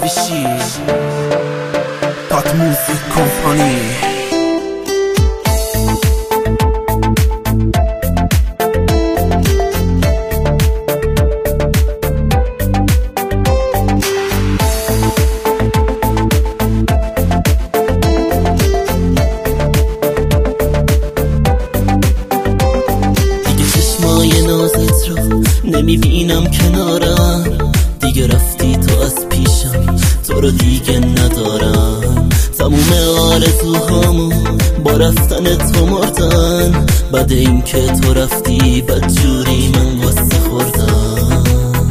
بشی پات موزیک کمپانی. نازت رو نمیبینم کنارم، دیگه رفتی تو از پیشم، تو رو دیگه ندارم. تموم آرزوهامو با رفتن تو مردن، بعد این که تو رفتی بدجوری من واسه خوردم.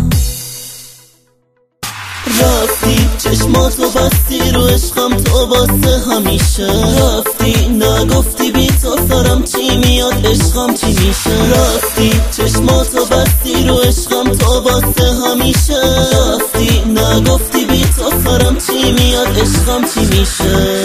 رفتی چشماتو بستی رو عشقم تو واسه همیشه، رفتی نگفتی بی تو سرم چی میاد عشقم چی میشه. رفتی چشماتو بستی رو عشقم تو واسه همیشه، رفتی نگفتی بی تو سرم چی میاد عشقم چی میشه.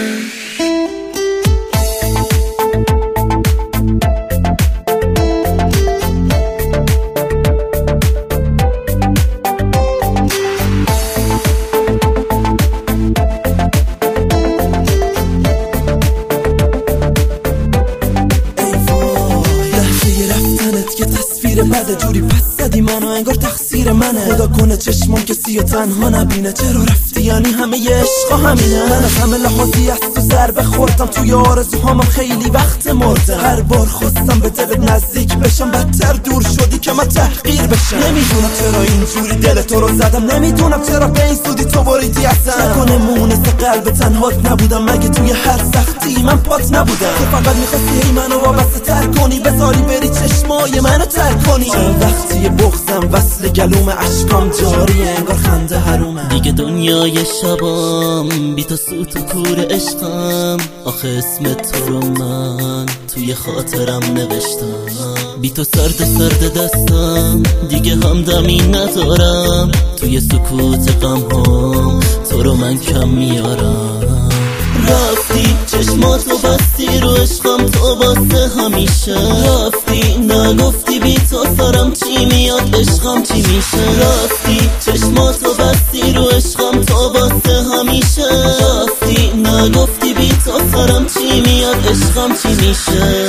بده جوری پس زدی منو انگار تقصیر منه، خدا کنه چشمام کسی و تنها نبینه. چرا رفتی یعنی همه ی عشقا همینه؟ من از همه لحاظی از تو ضربه خوردم، توی آرزوهامم خیلی وقت مردم. هر بار خواستم به دلت نزدیک بشم بدتر دور شدی که من تحقیر بشم. نمیدونم چرا اینجوری دل تو رو زدم، نمیدونم چرا به این سودی تو بریدی ازم. نکنه مونس قلب تنهات نبودم، مگه توی هر سختی من پات نبودم؟ تو فقط میخواستی هی منو وابسته تر کنی، بذاری بری چشمای منو تر کنی. وقتی بغضم وصل گلوم عشقام جاری انگار خنده حرومه. دیگه دنیای شبام بی تو سوت و کور عشقم، آخه اسم تو رو من توی خاطرم نوشتم. بی تو سرد دستم دیگه همدمی ندارم، توی سکوت غمهام تو رو من کم میارم. رفتی چشماتو بستی رو عشقم تو واسه همیشه، رفتی نگفتی بی تو سرم چی میاد عشقم چی میشه. رفتی چشماتو بستی رو عشقم تو واسه همیشه، رفتی نگفتی بی تو سرم چی میاد عشقم چی میشه.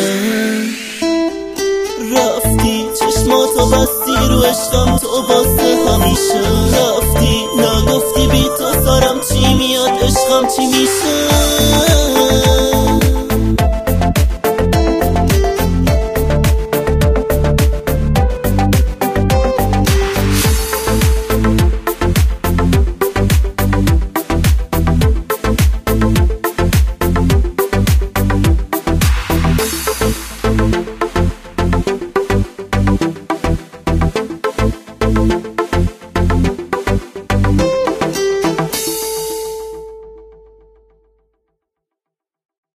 رفتی چشماتو بستی رو عشقم تو واسه همیشه، رفتی نگفتی بی تو سرم چی میاد عشقم چی میشه.